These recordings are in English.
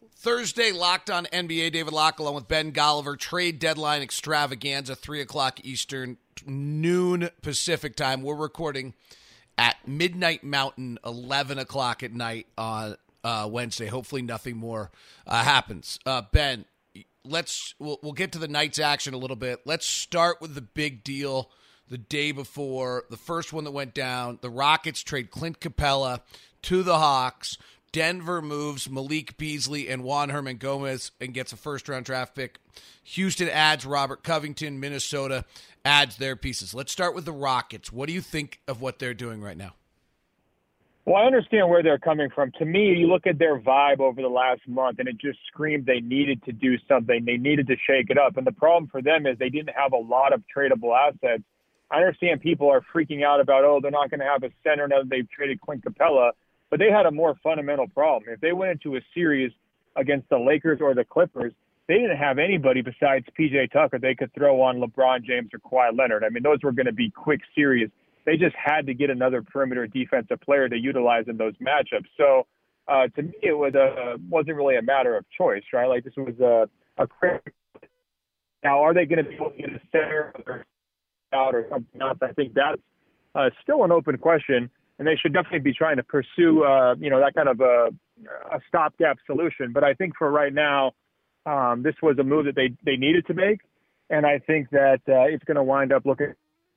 Thursday, Locked On NBA, David Locke along with Ben Golliver, trade deadline extravaganza, 3 o'clock Eastern, noon Pacific time. We're recording at midnight Mountain, 11 o'clock at night on Wednesday. Hopefully nothing more happens. Ben, we'll get to the night's action a little bit. Let's start with the big deal the day before, the first one that went down. The Rockets trade Clint Capella to the Hawks. Denver moves Malik Beasley and Juan Hernan-Gomez and gets a first-round draft pick. Houston adds Robert Covington. Minnesota adds their pieces. Let's start with the Rockets. What do you think of what they're doing right now? Well, I understand where they're coming from. To me, you look at their vibe over the last month, and it just screamed they needed to do something. They needed to shake it up. And the problem for them is they didn't have a lot of tradable assets. I understand people are freaking out about, they're not going to have a center now that they've traded Clint Capella. But they had a more fundamental problem. If they went into a series against the Lakers or the Clippers, they didn't have anybody besides P.J. Tucker they could throw on LeBron James or Kawhi Leonard. I mean, those were going to be quick series. They just had to get another perimeter defensive player to utilize in those matchups. So to me, it wasn't really a matter of choice, right? Like this was a quick. Now, are they going to be able to get a center or out or something else? I think that's still an open question. And they should definitely be trying to pursue, that kind of a stopgap solution. But I think for right now, this was a move that they needed to make. And I think that it's going to wind up looking.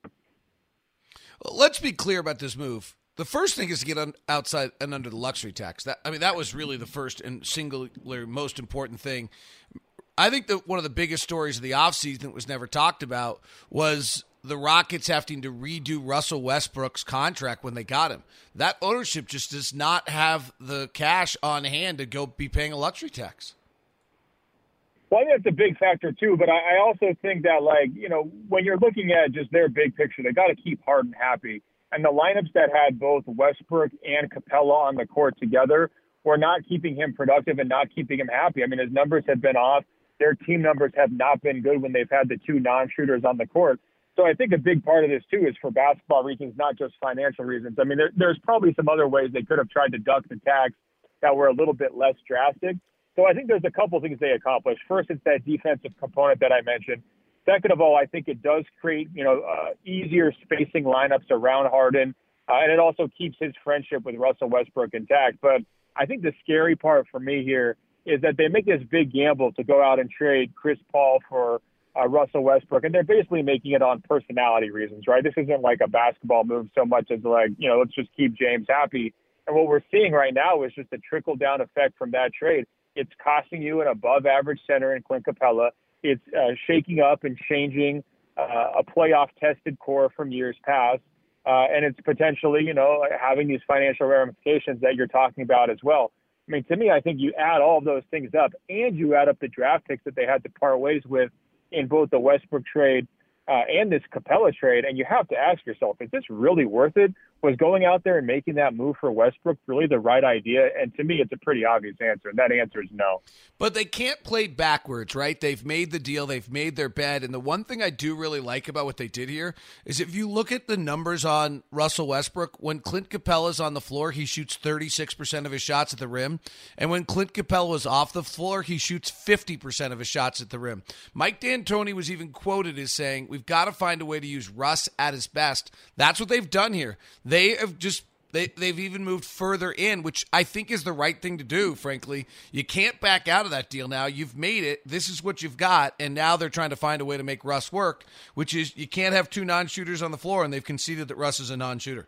Let's be clear about this move. The first thing is to get outside and under the luxury tax. That was really the first and singular most important thing. I think that one of the biggest stories of the offseason that was never talked about was the Rockets having to redo Russell Westbrook's contract when they got him. That ownership just does not have the cash on hand to go be paying a luxury tax. Well, I think that's a big factor too, but I also think that, when you're looking at just their big picture, they got to keep Harden happy. And the lineups that had both Westbrook and Capella on the court together were not keeping him productive and not keeping him happy. I mean, his numbers have been off. Their team numbers have not been good when they've had the two non-shooters on the court. So I think a big part of this, too, is for basketball reasons, not just financial reasons. I mean, there's probably some other ways they could have tried to duck the tax that were a little bit less drastic. So I think there's a couple things they accomplished. First, it's that defensive component that I mentioned. Second of all, I think it does create, easier spacing lineups around Harden, and it also keeps his friendship with Russell Westbrook intact. But I think the scary part for me here is that they make this big gamble to go out and trade Chris Paul for Russell Westbrook, and they're basically making it on personality reasons, right? This isn't like a basketball move so much as let's just keep James happy. And what we're seeing right now is just a trickle-down effect from that trade. It's costing you an above-average center in Clint Capella. It's shaking up and changing a playoff-tested core from years past, and it's potentially, having these financial ramifications that you're talking about as well. I mean, to me, I think you add all of those things up, and you add up the draft picks that they had to part ways with in both the Westbrook trade and this Capella trade, and you have to ask yourself, is this really worth it? Was going out there and making that move for Westbrook really the right idea? And to me, it's a pretty obvious answer, and that answer is no. But they can't play backwards, right? They've made the deal. They've made their bed. And the one thing I do really like about what they did here is if you look at the numbers on Russell Westbrook, when Clint Capella's on the floor, he shoots 36% of his shots at the rim. And when Clint Capella is off the floor, he shoots 50% of his shots at the rim. Mike D'Antoni was even quoted as saying, we've got to find a way to use Russ at his best. That's what they've done here. They've even moved further in, which I think is the right thing to do, frankly. You can't back out of that deal now. You've made it. This is what you've got, and now they're trying to find a way to make Russ work, which is you can't have two non-shooters on the floor, and they've conceded that Russ is a non-shooter.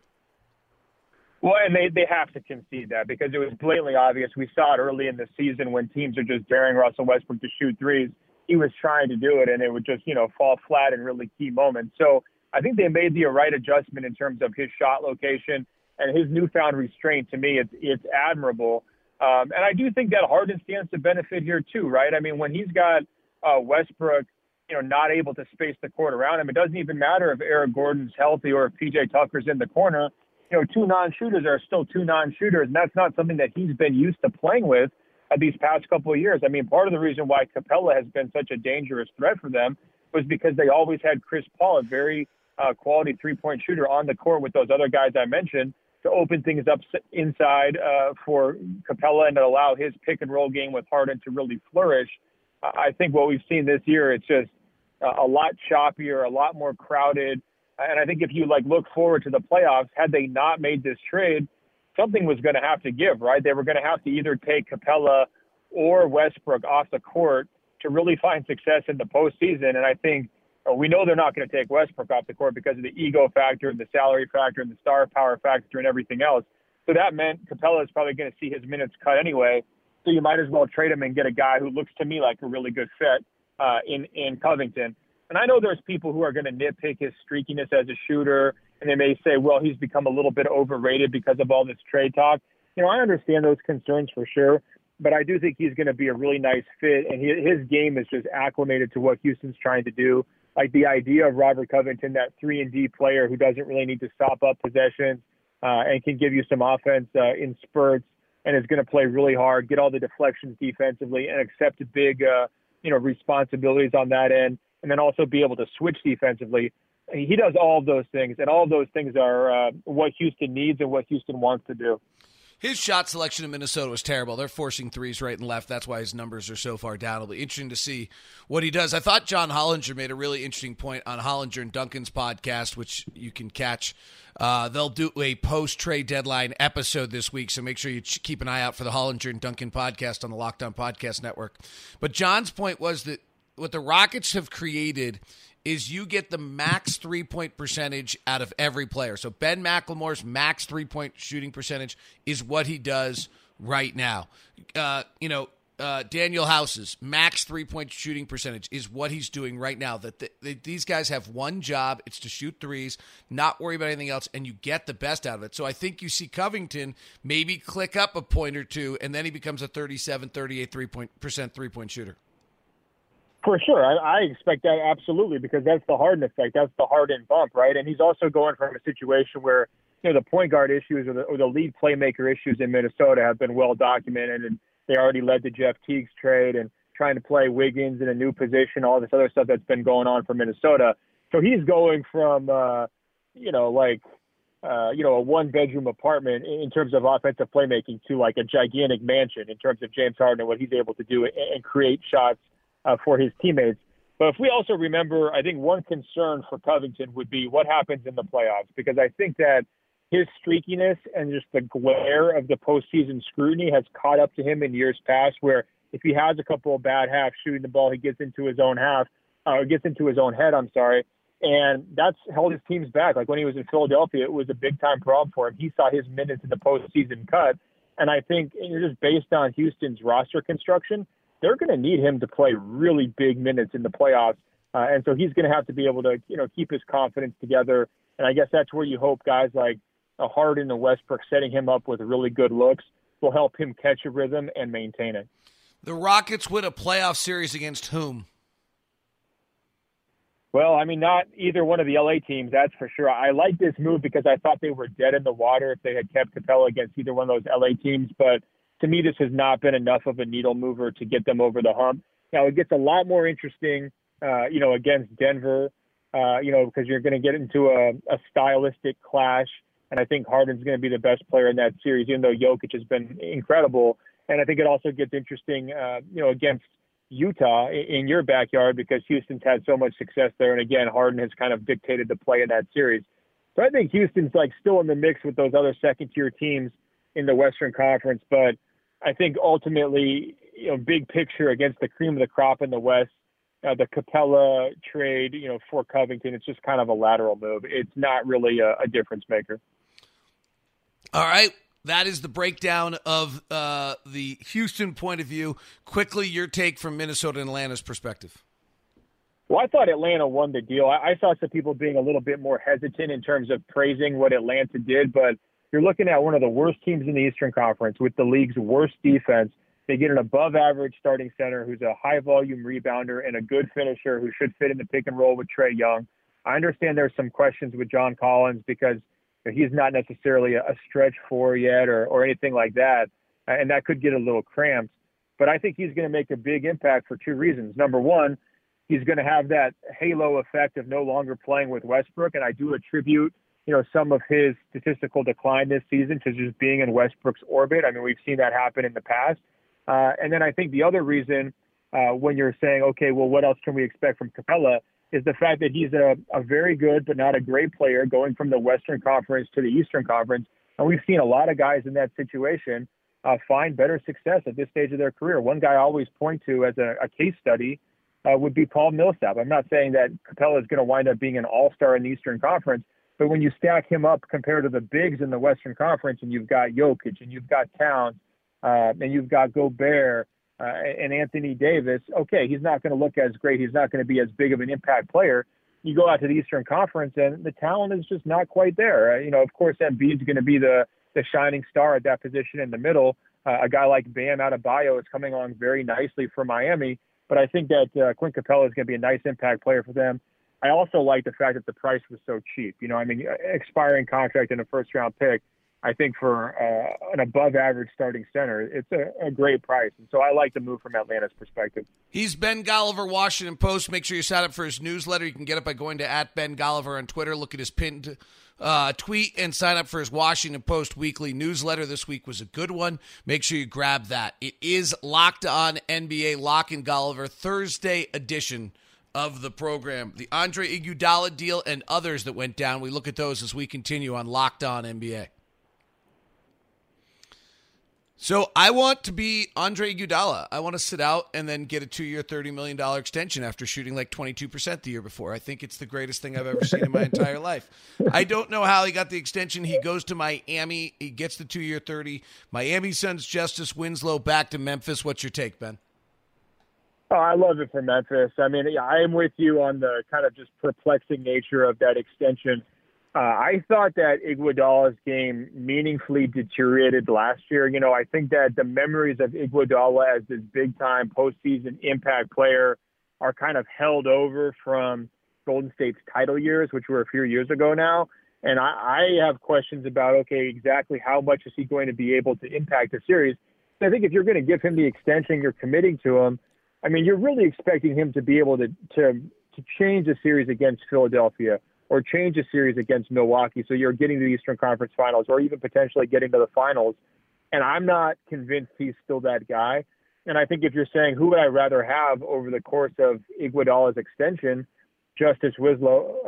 Well, and they have to concede that because it was blatantly obvious. We saw it early in the season when teams are just daring Russell Westbrook to shoot threes. He was trying to do it, and it would just, fall flat in really key moments. So I think they made the right adjustment in terms of his shot location and his newfound restraint. To me, it's admirable. And I do think that Harden stands to benefit here too, right? I mean, when he's got Westbrook, not able to space the court around him, it doesn't even matter if Eric Gordon's healthy or if PJ Tucker's in the corner. Two non-shooters are still two non-shooters, and that's not something that he's been used to playing with these past couple of years. I mean, part of the reason why Capella has been such a dangerous threat for them was because they always had Chris Paul, a very quality three-point shooter, on the court with those other guys I mentioned. to open things up inside for Capella and to allow his pick and roll game with Harden to really flourish. I think what we've seen this year, it's just a lot choppier, a lot more crowded. And I think if you look forward to the playoffs, had they not made this trade, something was going to have to give, right? They were going to have to either take Capella or Westbrook off the court to really find success in the postseason. And I think we know they're not going to take Westbrook off the court because of the ego factor and the salary factor and the star power factor and everything else. So that meant Capella is probably going to see his minutes cut anyway. So you might as well trade him and get a guy who looks to me like a really good fit in Covington. And I know there's people who are going to nitpick his streakiness as a shooter, and they may say, well, he's become a little bit overrated because of all this trade talk. I understand those concerns for sure, but I do think he's going to be a really nice fit, and his game is just acclimated to what Houston's trying to do. Like the idea of Robert Covington, that 3-and-D player who doesn't really need to stop up possessions and can give you some offense in spurts and is going to play really hard, get all the deflections defensively, and accept big responsibilities on that end, and then also be able to switch defensively. He does all of those things, and all of those things are what Houston needs and what Houston wants to do. His shot selection in Minnesota was terrible. They're forcing threes right and left. That's why his numbers are so far down. It'll be interesting to see what he does. I thought John Hollinger made a really interesting point on Hollinger and Duncan's podcast, which you can catch. They'll do a post-trade deadline episode this week, so make sure you keep an eye out for the Hollinger and Duncan podcast on the Locked On Podcast Network. But John's point was that what the Rockets have created is you get the max three-point percentage out of every player. So Ben McLemore's max three-point shooting percentage is what he does right now. Daniel House's max three-point shooting percentage is what he's doing right now. These guys have one job. It's to shoot threes, not worry about anything else, and you get the best out of it. So I think you see Covington maybe click up a point or two, and then he becomes a 37, 38 three-point shooter. For sure. I expect that absolutely, because that's the Harden effect. That's the Harden bump, right? And he's also going from a situation where, the point guard issues or the lead playmaker issues in Minnesota have been well documented, and they already led to Jeff Teague's trade and trying to play Wiggins in a new position, all this other stuff that's been going on for Minnesota. So he's going from, a one-bedroom apartment in terms of offensive playmaking to like a gigantic mansion in terms of James Harden and what he's able to do and create shots for his teammates. But if we also remember, I think one concern for Covington would be what happens in the playoffs, because I think that his streakiness and just the glare of the postseason scrutiny has caught up to him in years past, where if he has a couple of bad halves shooting the ball, he gets into his own head, and that's held his teams back. Like when he was in Philadelphia, it was a big-time problem for him. He saw his minutes in the postseason cut, and I think just based on Houston's roster construction, they're going to need him to play really big minutes in the playoffs. And so he's going to have to be able to, keep his confidence together. And I guess that's where you hope guys like Harden and Westbrook setting him up with really good looks will help him catch a rhythm and maintain it. The Rockets win a playoff series against whom? Well, I mean, not either one of the LA teams, that's for sure. I like this move because I thought they were dead in the water if they had kept Capella against either one of those LA teams. But to me, this has not been enough of a needle mover to get them over the hump. Now, it gets a lot more interesting, against Denver, because you're going to get into a stylistic clash. And I think Harden's going to be the best player in that series, even though Jokic has been incredible. And I think it also gets interesting, against Utah in your backyard, because Houston's had so much success there. And again, Harden has kind of dictated the play in that series. So I think Houston's still in the mix with those other second-tier teams in the Western Conference. But I think ultimately, big picture against the cream of the crop in the West, the Capella trade, for Covington, it's just kind of a lateral move. It's not really a difference maker. All right. That is the breakdown of the Houston point of view. Quickly, your take from Minnesota and Atlanta's perspective. Well, I thought Atlanta won the deal. I saw some people being a little bit more hesitant in terms of praising what Atlanta did, but you're looking at one of the worst teams in the Eastern Conference with the league's worst defense. They get an above-average starting center who's a high-volume rebounder and a good finisher who should fit in the pick and roll with Trae Young. I understand there's some questions with John Collins because he's not necessarily a stretch four yet or anything like that, and that could get a little cramped. But I think he's going to make a big impact for two reasons. Number one, he's going to have that halo effect of no longer playing with Westbrook, and I do attribute some of his statistical decline this season to just being in Westbrook's orbit. I mean, we've seen that happen in the past. And then I think the other reason when you're saying, okay, well, what else can we expect from Capella is the fact that he's a very good but not a great player going from the Western Conference to the Eastern Conference. And we've seen a lot of guys in that situation find better success at this stage of their career. One guy I always point to as a case study would be Paul Millsap. I'm not saying that Capella is going to wind up being an all-star in the Eastern Conference, but when you stack him up compared to the bigs in the Western Conference, and you've got Jokic, and you've got Towns, and you've got Gobert, and Anthony Davis, okay, he's not going to look as great. He's not going to be as big of an impact player. You go out to the Eastern Conference, and the talent is just not quite there. Of course, Embiid's going to be the shining star at that position in the middle. A guy like Bam Adebayo is coming along very nicely for Miami, but I think that Clint Capella is going to be a nice impact player for them. I also like the fact that the price was so cheap. Expiring contract and a first-round pick, I think for an above-average starting center, it's a great price. And so I like the move from Atlanta's perspective. He's Ben Golliver, Washington Post. Make sure you sign up for his newsletter. You can get it by going to @BenGolliver on Twitter. Look at his pinned tweet and sign up for his Washington Post weekly newsletter. This week was a good one. Make sure you grab that. It is Locked On NBA, Lock and Golliver, Thursday edition of the program. The Andre Iguodala deal and others that went down. We look at those as we continue on Locked On NBA. So I want to be Andre Iguodala. I want to sit out and then get a 2-year, $30 million extension after shooting like 22% the year before. I think it's the greatest thing I've ever seen in my entire life. I don't know how he got the extension. He goes to Miami. He gets the 2-year, 30. Miami sends Justice Winslow back to Memphis. What's your take, Ben? Oh, I love it for Memphis. I mean, I am with you on the kind of just perplexing nature of that extension. I thought that Iguodala's game meaningfully deteriorated last year. I think that the memories of Iguodala as this big-time postseason impact player are kind of held over from Golden State's title years, which were a few years ago now. And I have questions about, okay, exactly how much is he going to be able to impact the series? I think if you're going to give him the extension, you're committing to him. I mean, you're really expecting him to be able to change a series against Philadelphia or change a series against Milwaukee, so you're getting to the Eastern Conference Finals or even potentially getting to the finals. And I'm not convinced he's still that guy. And I think if you're saying who would I rather have over the course of Iguodala's extension, Justice Winslow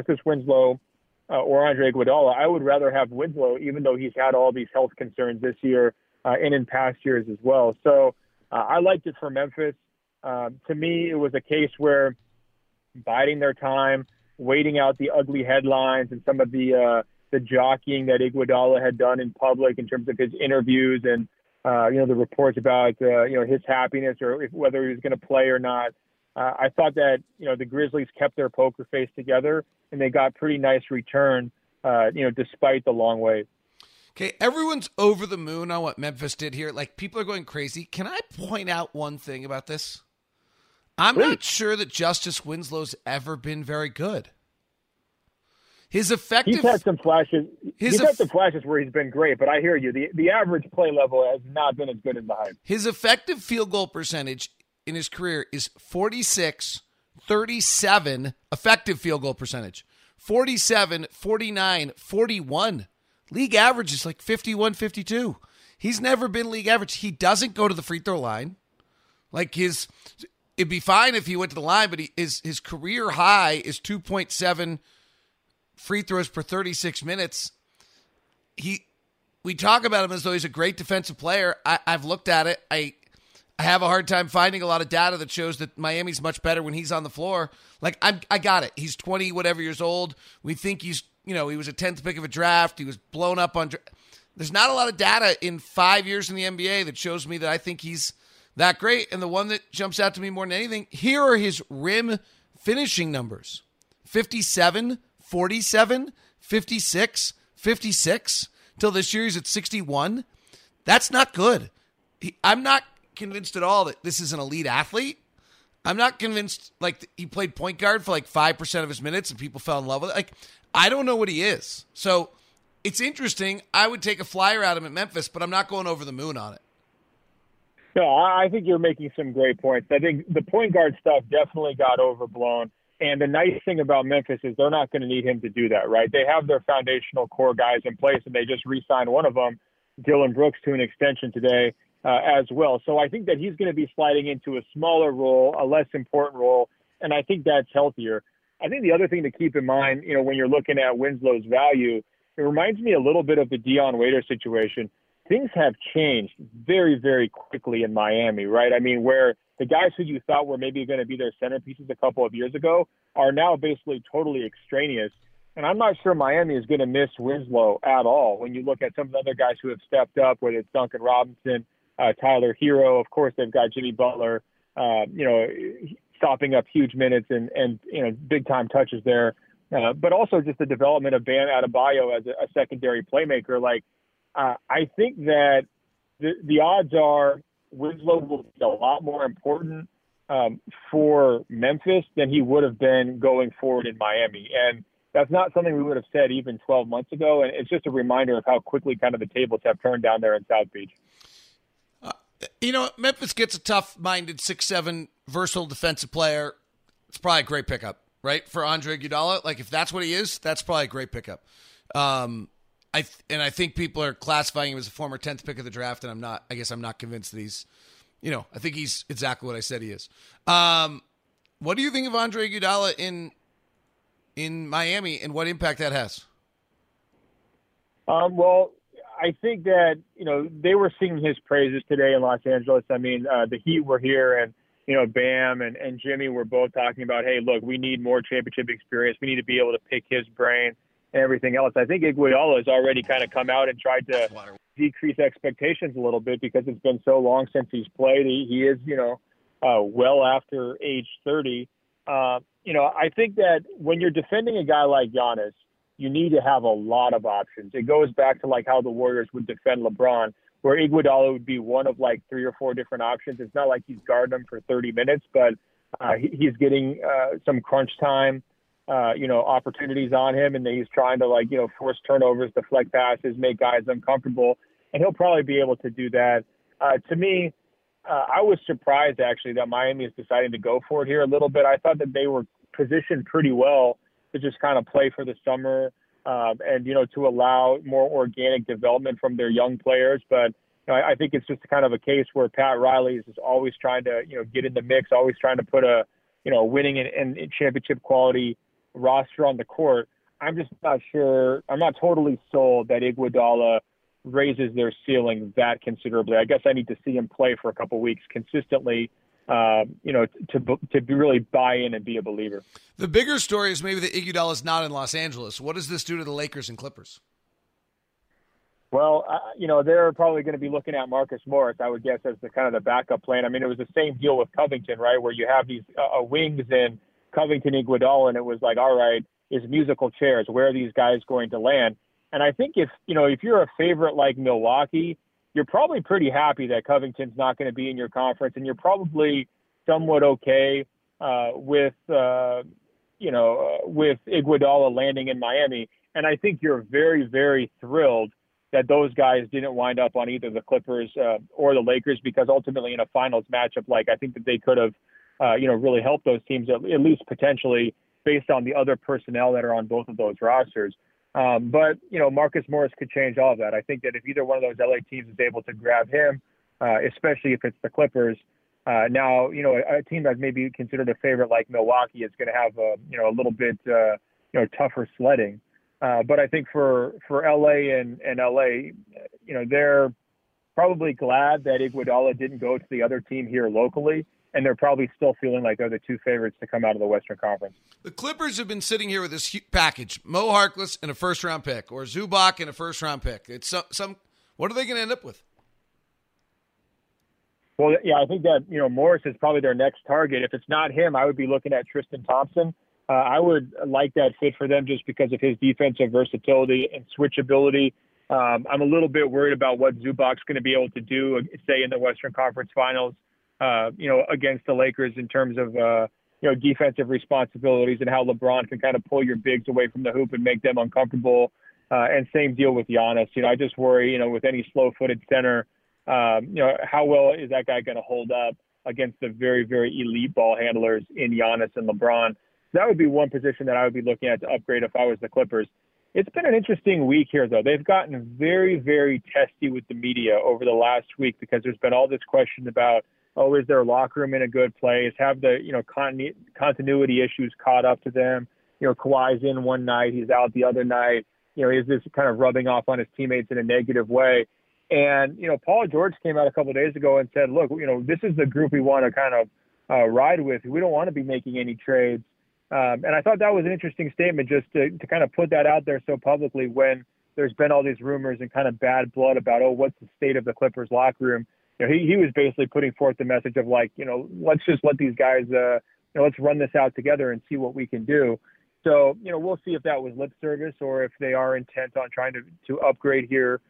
or Andre Iguodala, I would rather have Winslow, even though he's had all these health concerns this year and in past years as well. So I liked it for Memphis. To me, it was a case where biding their time, waiting out the ugly headlines and some of the jockeying that Iguodala had done in public in terms of his interviews and the reports about his happiness or whether he was going to play or not. I thought that the Grizzlies kept their poker face together and they got pretty nice return despite the long wait. Okay, everyone's over the moon on what Memphis did here. Like, people are going crazy. Can I point out one thing about this? I'm not sure that Justice Winslow's ever been very good. He's had some flashes. He's had some flashes where he's been great, but I hear you. The average play level has not been as good as the hype. His effective field goal percentage in his career is 46, 37 effective field goal percentage. 47, 49, 41. League average is like 51, 52. He's never been league average. He doesn't go to the free throw line. It'd be fine if he went to the line, but his career high is 2.7 free throws per 36 minutes. We talk about him as though he's a great defensive player. I've looked at it. I have a hard time finding a lot of data that shows that Miami's much better when he's on the floor. I got it. He's 20 whatever years old. We think he was a 10th pick of a draft. He was blown up on. There's not a lot of data in 5 years in the NBA that shows me that I think he's that great. And the one that jumps out to me more than anything, here are his rim finishing numbers. 57, 47, 56, 56. Till this year he's at 61. That's not good. I'm not convinced at all that this is an elite athlete. I'm not convinced he played point guard for 5% of his minutes and people fell in love with it. I don't know what he is. So it's interesting. I would take a flyer at him at Memphis, but I'm not going over the moon on it. No, I think you're making some great points. I think the point guard stuff definitely got overblown. And the nice thing about Memphis is they're not going to need him to do that, right? They have their foundational core guys in place, and they just re-signed one of them, Dylan Brooks, to an extension today as well. So I think that he's going to be sliding into a smaller role, a less important role, and I think that's healthier. I think the other thing to keep in mind, when you're looking at Winslow's value, it reminds me a little bit of the Dion Waiters situation. Things have changed very, very quickly in Miami, right? I mean, where the guys who you thought were maybe going to be their centerpieces a couple of years ago are now basically totally extraneous. And I'm not sure Miami is going to miss Winslow at all. When you look at some of the other guys who have stepped up, whether it's Duncan Robinson, Tyler Hero, of course, they've got Jimmy Butler, stopping up huge minutes and big time touches there. But also just the development of Bam Adebayo as a secondary playmaker. I think that the odds are Winslow will be a lot more important for Memphis than he would have been going forward in Miami. And that's not something we would have said even 12 months ago. And it's just a reminder of how quickly kind of the tables have turned down there in South Beach. Memphis gets a tough-minded 6'7", versatile defensive player. It's probably a great pickup, right, for Andre Iguodala. If that's what he is, that's probably a great pickup. I think people are classifying him as a former 10th pick of the draft, and I guess I'm not convinced that he's, I think he's exactly what I said he is. What do you think of Andre Iguodala in Miami, and what impact that has? Well, I think that, they were singing his praises today in Los Angeles. I mean, the Heat were here, and, Bam and Jimmy were both talking about, hey, look, we need more championship experience. We need to be able to pick his brain and everything else. I think Iguodala has already kind of come out and tried to decrease expectations a little bit because it's been so long since he's played. He is, well after age 30. I think that when you're defending a guy like Giannis, you need to have a lot of options. It goes back to how the Warriors would defend LeBron, where Iguodala would be one of 3 or 4 different options. It's not like he's guarding him for 30 minutes, but he's getting some crunch time, opportunities on him, and then he's trying to force turnovers, deflect passes, make guys uncomfortable, and he'll probably be able to do that. To me, I was surprised actually that Miami is deciding to go for it here a little bit. I thought that they were positioned pretty well to just kind of play for the summer and to allow more organic development from their young players. But I think it's just kind of a case where Pat Riley is just always trying to get in the mix, always trying to put a winning and championship quality roster on the court. I'm just not sure. I'm not totally sold that Iguodala raises their ceiling that considerably. I guess I need to see him play for a couple weeks consistently, to really buy in and be a believer. The bigger story is maybe that Iguodala is not in Los Angeles. What does this do to the Lakers and Clippers? Well, they're probably going to be looking at Marcus Morris, I would guess, as the kind of the backup plan. I mean, it was the same deal with Covington, right, where you have these wings in Covington, Iguodala, and it was all right, is musical chairs. Where are these guys going to land? And I think if you're a favorite like Milwaukee, you're probably pretty happy that Covington's not going to be in your conference, and you're probably somewhat okay with Iguodala landing in Miami. And I think you're very, very thrilled that those guys didn't wind up on either the Clippers or the Lakers, because ultimately in a finals matchup, I think that they could have, really helped those teams at least potentially based on the other personnel that are on both of those rosters. But Marcus Morris could change all of that. I think that if either one of those LA teams is able to grab him, especially if it's the Clippers, now, a team that may be considered a favorite like Milwaukee is going to have a little bit, tougher sledding. But I think for LA and LA, they're probably glad that Iguodala didn't go to the other team here locally, and they're probably still feeling like they're the two favorites to come out of the Western Conference. The Clippers have been sitting here with this package: Mo Harkless and a first-round pick, or Zubac and a first-round pick. It's some. What are they going to end up with? Well, yeah, I think that Morris is probably their next target. If it's not him, I would be looking at Tristan Thompson. I would like that fit for them just because of his defensive versatility and switchability. I'm a little bit worried about what Zubac's going to be able to do, say, in the Western Conference Finals, against the Lakers in terms of, defensive responsibilities and how LeBron can kind of pull your bigs away from the hoop and make them uncomfortable. And same deal with Giannis. I just worry, with any slow-footed center, how well is that guy going to hold up against the very, very elite ball handlers in Giannis and LeBron? that would be one position that I would be looking at to upgrade if I was the Clippers. It's been an interesting week here, though. They've gotten very, very testy with the media over the last week because there's been all this question about, oh, is their locker room in a good place? Have the, continuity issues caught up to them? Kawhi's in one night, he's out the other night. Is this kind of rubbing off on his teammates in a negative way? And, Paul George came out a couple of days ago and said, look, this is the group we want to kind of ride with. We don't want to be making any trades. And I thought that was an interesting statement just to kind of put that out there so publicly when there's been all these rumors and kind of bad blood about, oh, what's the state of the Clippers locker room? He was basically putting forth the message of like, let's just let these guys, let's run this out together and see what we can do. So, we'll see if that was lip service or if they are intent on trying to upgrade here,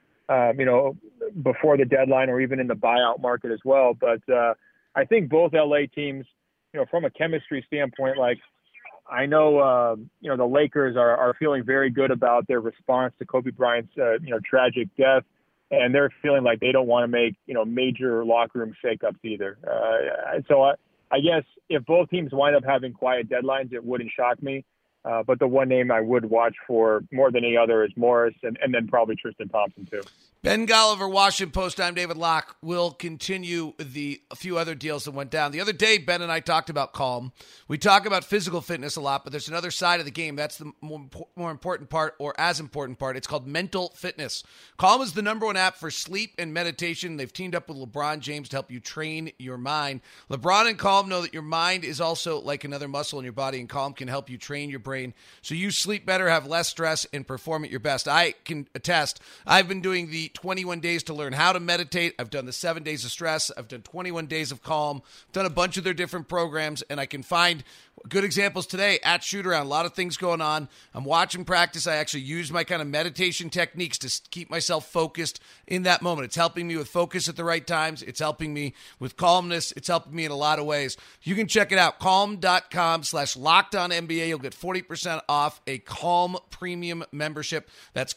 before the deadline or even in the buyout market as well. But I think both LA teams, from a chemistry standpoint, like I know, the Lakers are feeling very good about their response to Kobe Bryant's, tragic death. And they're feeling like they don't want to make, major locker room shakeups either. So I guess if both teams wind up having quiet deadlines, it wouldn't shock me. But the one name I would watch for more than any other is Morris and then probably Tristan Thompson too. Ben Golliver, Washington Post. I'm David Locke. We'll continue a few other deals that went down. The other day, Ben and I talked about Calm. We talk about physical fitness a lot, but there's another side of the game. That's the more important part, or as important part. It's called mental fitness. Calm is the #1 app for sleep and meditation. They've teamed up with LeBron James to help you train your mind. LeBron and Calm know that your mind is also like another muscle in your body, and Calm can help you train your brain so you sleep better, have less stress, and perform at your best. I can attest. I've been doing the 21 days to learn how to meditate. I've done the 7 days of stress. I've done 21 days of calm. I've done a bunch of their different programs, and I can find good examples today at Shoot-Around. A lot of things going on. I'm watching practice. I actually use my kind of meditation techniques to keep myself focused in that moment. It's helping me with focus at the right times. It's helping me with calmness. It's helping me in a lot of ways. You can check it out. Calm.com/LockedOnNBA. You'll get 40% off a Calm premium membership. That's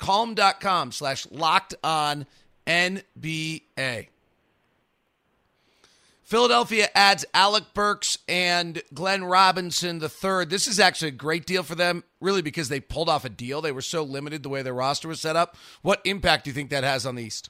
Calm.com/LockedOnNBA. Philadelphia adds Alec Burks and Glenn Robinson III. This is actually a great deal for them, really, because they pulled off a deal. They were so limited the way their roster was set up. What impact do you think that has on the East?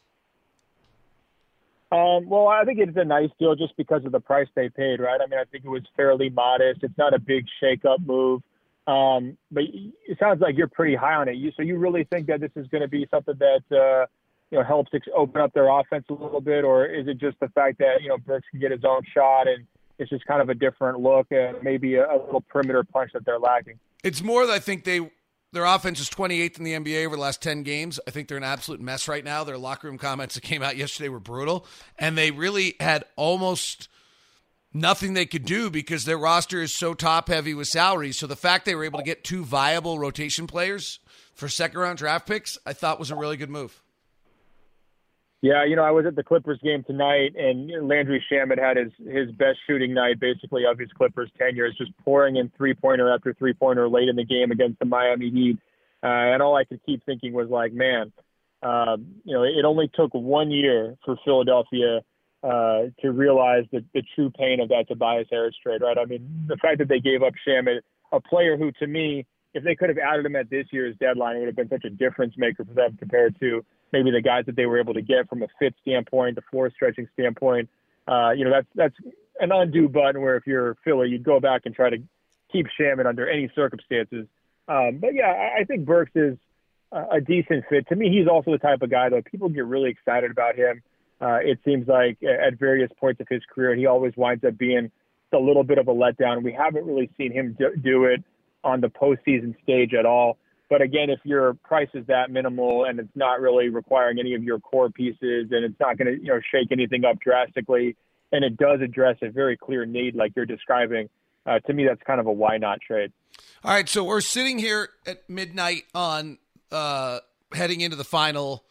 Well, I think it's a nice deal just because of the price they paid, right? I mean, I think it was fairly modest. It's not a big shake-up move. But it sounds like you're pretty high on it. So you really think that this is going to be something that helps open up their offense a little bit, or is it just the fact that Burks can get his own shot and it's just kind of a different look and maybe a little perimeter punch that they're lacking? It's more that I think their offense is 28th in the NBA over the last 10 games. I think they're an absolute mess right now. Their locker room comments that came out yesterday were brutal, and they really had almost nothing they could do because their roster is so top-heavy with salaries. So the fact they were able to get 2 viable rotation players for second-round draft picks, I thought was a really good move. Yeah, I was at the Clippers game tonight, and Landry Shamet had his best shooting night, basically, of his Clippers tenure. It's just pouring in three-pointer after three-pointer late in the game against the Miami Heat. And all I could keep thinking was like, man, it only took 1 year for Philadelphia to realize the true pain of that Tobias Harris trade, right? I mean, the fact that they gave up Shamet, a player who, to me, if they could have added him at this year's deadline, it would have been such a difference maker for them compared to maybe the guys that they were able to get from a fit standpoint, the floor stretching standpoint. That's an undo button where if you're Philly, you'd go back and try to keep Shamet under any circumstances. But yeah, I think Burks is a decent fit. To me, he's also the type of guy, though, people get really excited about him. It seems like at various points of his career, he always winds up being a little bit of a letdown. We haven't really seen him do it on the postseason stage at all. But again, if your price is that minimal and it's not really requiring any of your core pieces and it's not going to shake anything up drastically, and it does address a very clear need like you're describing, to me that's kind of a why not trade. All right, so we're sitting here at midnight on heading into the final,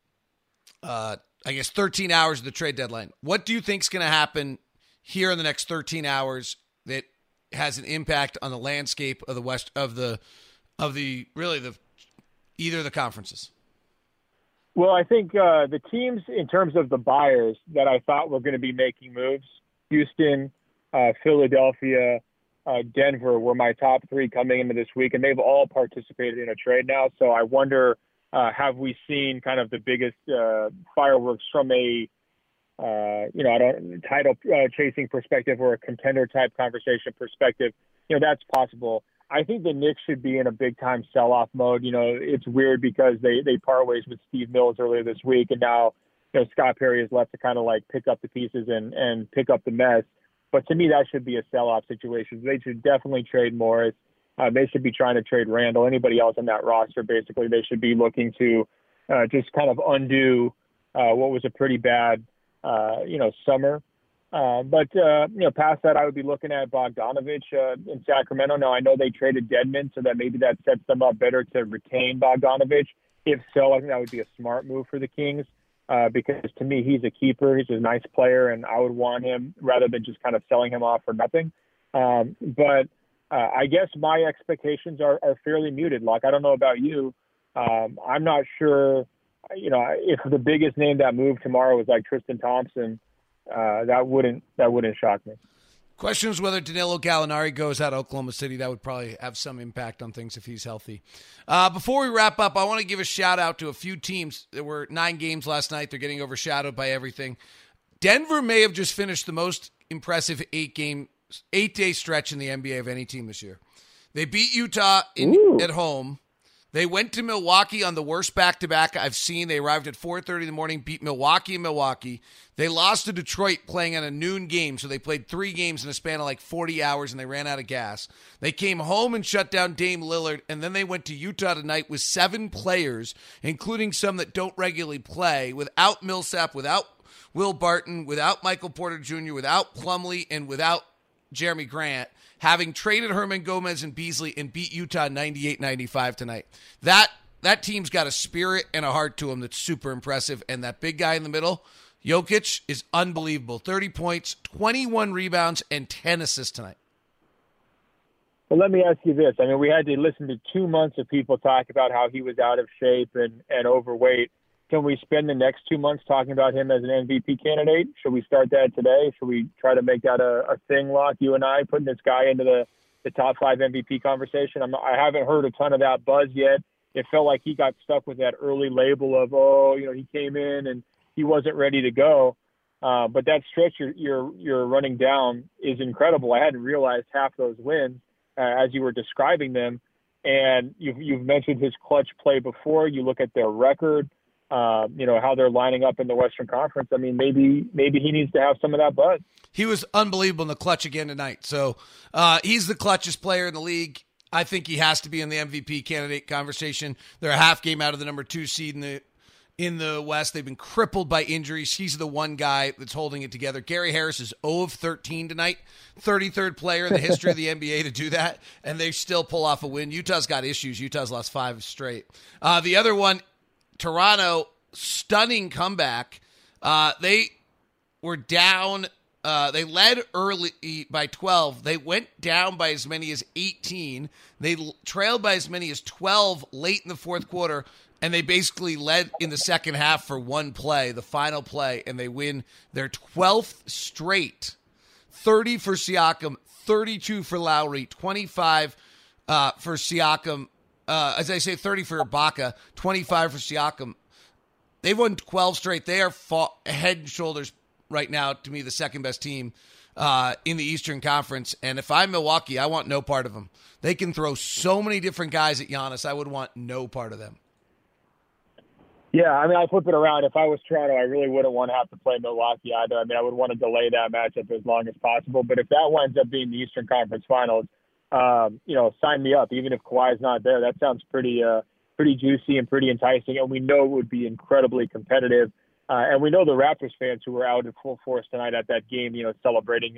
13 hours of the trade deadline. What do you think is going to happen here in the next 13 hours that has an impact on the landscape of the West either of the conferences? Well, I think the teams in terms of the buyers that I thought were going to be making moves, Houston, Philadelphia, Denver were my top three coming into this week, and they've all participated in a trade now. So I wonder, have we seen kind of the biggest fireworks from a title chasing perspective or a contender type conversation perspective? That's possible. I think the Knicks should be in a big time sell off mode. It's weird because they part ways with Steve Mills earlier this week, and now Scott Perry is left to kind of like pick up the pieces and pick up the mess. But to me, that should be a sell off situation. They should definitely trade Morris. They should be trying to trade Randall. Anybody else on that roster, basically, they should be looking to just kind of undo what was a pretty bad summer. But past that, I would be looking at Bogdanovich in Sacramento. Now, I know they traded Dedmon, so that maybe that sets them up better to retain Bogdanovich. If so, I think that would be a smart move for the Kings because to me, he's a keeper. He's a nice player, and I would want him rather than just kind of selling him off for nothing. But I guess my expectations are fairly muted. Like, I don't know about you. I'm not sure, if the biggest name that moved tomorrow was like Tristan Thompson, that wouldn't shock me. Question is whether Danilo Gallinari goes out of Oklahoma City. That would probably have some impact on things if he's healthy. Before we wrap up, I want to give a shout out to a few teams. There were 9 games last night. They're getting overshadowed by everything. Denver may have just finished the most impressive 8-day stretch in the NBA of any team this year. They beat Utah at home. They went to Milwaukee on the worst back-to-back I've seen. They arrived at 4:30 in the morning, beat Milwaukee in Milwaukee. They lost to Detroit playing on a noon game, so they played 3 games in a span of like 40 hours, and they ran out of gas. They came home and shut down Dame Lillard, and then they went to Utah tonight with 7 players, including some that don't regularly play, without Millsap, without Will Barton, without Michael Porter Jr., without Plumlee, and without Jeremy Grant, having traded Herman Gomez and Beasley and beat Utah 98-95 tonight. That team's got a spirit and a heart to them that's super impressive, and that big guy in the middle, Jokic, is unbelievable. 30 points, 21 rebounds, and 10 assists tonight. Well, let me ask you this. I mean, we had to listen to 2 months of people talk about how he was out of shape and overweight. Can we spend the next 2 months talking about him as an MVP candidate? Should we start that today? Should we try to make that a thing, Locke, you and I, putting this guy into the top 5 MVP conversation? I haven't heard a ton of that buzz yet. It felt like he got stuck with that early label of, he came in and he wasn't ready to go. But that stretch you're running down is incredible. I hadn't realized half those wins as you were describing them. And you've mentioned his clutch play before. You look at their record. How they're lining up in the Western Conference. I mean, maybe he needs to have some of that buzz. He was unbelievable in the clutch again tonight. So he's the clutchest player in the league. I think he has to be in the MVP candidate conversation. They're a half game out of the number 2 seed in the West. They've been crippled by injuries. He's the one guy that's holding it together. Gary Harris is 0 of 13 tonight, 33rd player in the history of the NBA to do that, and they still pull off a win. Utah's got issues. Utah's lost 5 straight. The other one, Toronto, stunning comeback. They were down. They led early by 12. They went down by as many as 18. They trailed by as many as 12 late in the fourth quarter, and they basically led in the second half for one play, the final play, and they win their 12th straight. 30 for Siakam, 32 for Lowry, 25 for Siakam. As I say, 30 for Ibaka, 25 for Siakam. They've won 12 straight. They are head and shoulders right now, to me, the second best team in the Eastern Conference. And if I'm Milwaukee, I want no part of them. They can throw so many different guys at Giannis. I would want no part of them. Yeah, I mean, I flip it around. If I was Toronto, I really wouldn't want to have to play Milwaukee either. I mean, I would want to delay that matchup as long as possible. But if that winds up being the Eastern Conference Finals, sign me up. Even if Kawhi's not there, that sounds pretty juicy and pretty enticing. And we know it would be incredibly competitive. And we know the Raptors fans who were out in full force tonight at that game, celebrating,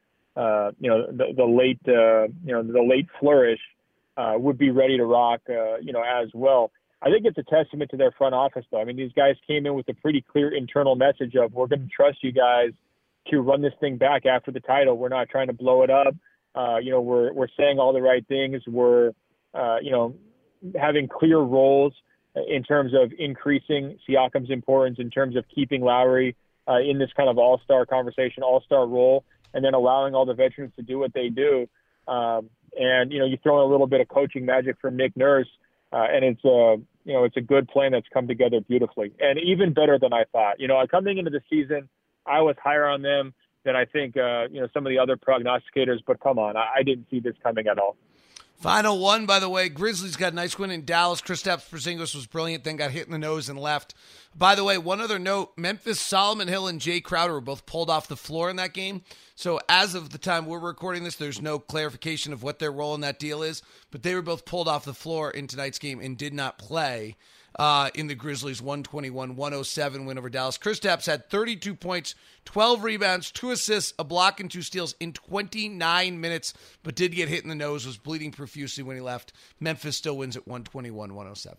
the late flourish, would be ready to rock, as well. I think it's a testament to their front office, though. I mean, these guys came in with a pretty clear internal message of, we're going to trust you guys to run this thing back after the title. We're not trying to blow it up. We're saying all the right things. We're, having clear roles in terms of increasing Siakam's importance, in terms of keeping Lowry in this kind of all-star conversation, all-star role, and then allowing all the veterans to do what they do. And, you throw in a little bit of coaching magic from Nick Nurse, and it's a good plan that's come together beautifully and even better than I thought. Coming into the season, I was higher on them than I think, some of the other prognosticators, but come on, I didn't see this coming at all. Final one, by the way, Grizzlies got a nice win in Dallas. Kristaps Porzingis was brilliant, then got hit in the nose and left. By the way, one other note, Memphis, Solomon Hill, and Jay Crowder were both pulled off the floor in that game. So as of the time we're recording this, there's no clarification of what their role in that deal is, but they were both pulled off the floor in tonight's game and did not play in the Grizzlies' 121-107 win over Dallas. Kristaps had 32 points, 12 rebounds, 2 assists, a block, and 2 steals in 29 minutes, but did get hit in the nose, was bleeding profusely when he left. Memphis still wins at 121-107.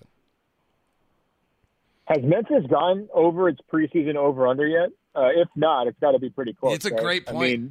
Has Memphis gone over its preseason over-under yet? If not, it's got to be pretty close. It's a great point.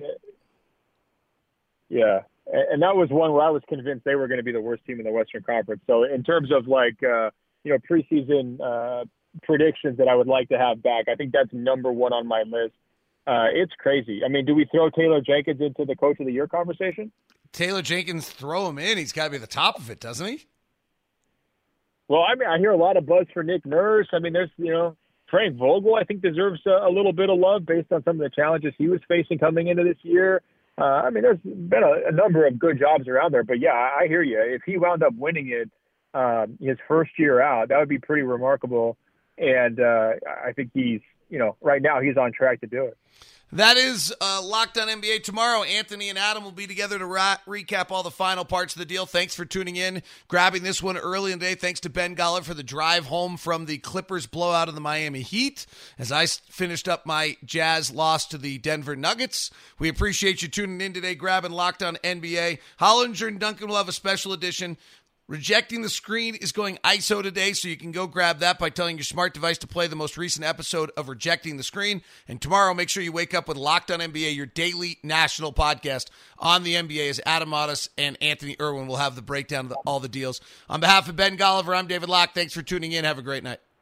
Yeah. And that was one where I was convinced they were going to be the worst team in the Western Conference. So in terms of preseason predictions that I would like to have back, I think that's number one on my list. It's crazy. I mean, do we throw Taylor Jenkins into the Coach of the Year conversation? Taylor Jenkins, throw him in. He's got to be at the top of it, doesn't he? Well, I mean, I hear a lot of buzz for Nick Nurse. I mean, there's, Frank Vogel, I think, deserves a little bit of love based on some of the challenges he was facing coming into this year. I mean, there's been a number of good jobs around there. But, yeah, I hear you. If he wound up winning it his first year out, that would be pretty remarkable. And I think he's, right now he's on track to do it. That is Locked On NBA. Tomorrow, Anthony and Adam will be together to recap all the final parts of the deal. Thanks for tuning in, grabbing this one early in the day. Thanks to Ben Golliver for the drive home from the Clippers blowout of the Miami Heat as I finished up my Jazz loss to the Denver Nuggets. We appreciate you tuning in today, grabbing Locked On NBA. Hollinger and Duncan will have a special edition. Rejecting the Screen is going ISO today, so you can go grab that by telling your smart device to play the most recent episode of Rejecting the Screen. And tomorrow, make sure you wake up with Locked On NBA, your daily national podcast on the NBA, as Adam Ottis and Anthony Irwin will have the breakdown of all the deals. On behalf of Ben Golliver, I'm David Locke. Thanks for tuning in. Have a great night.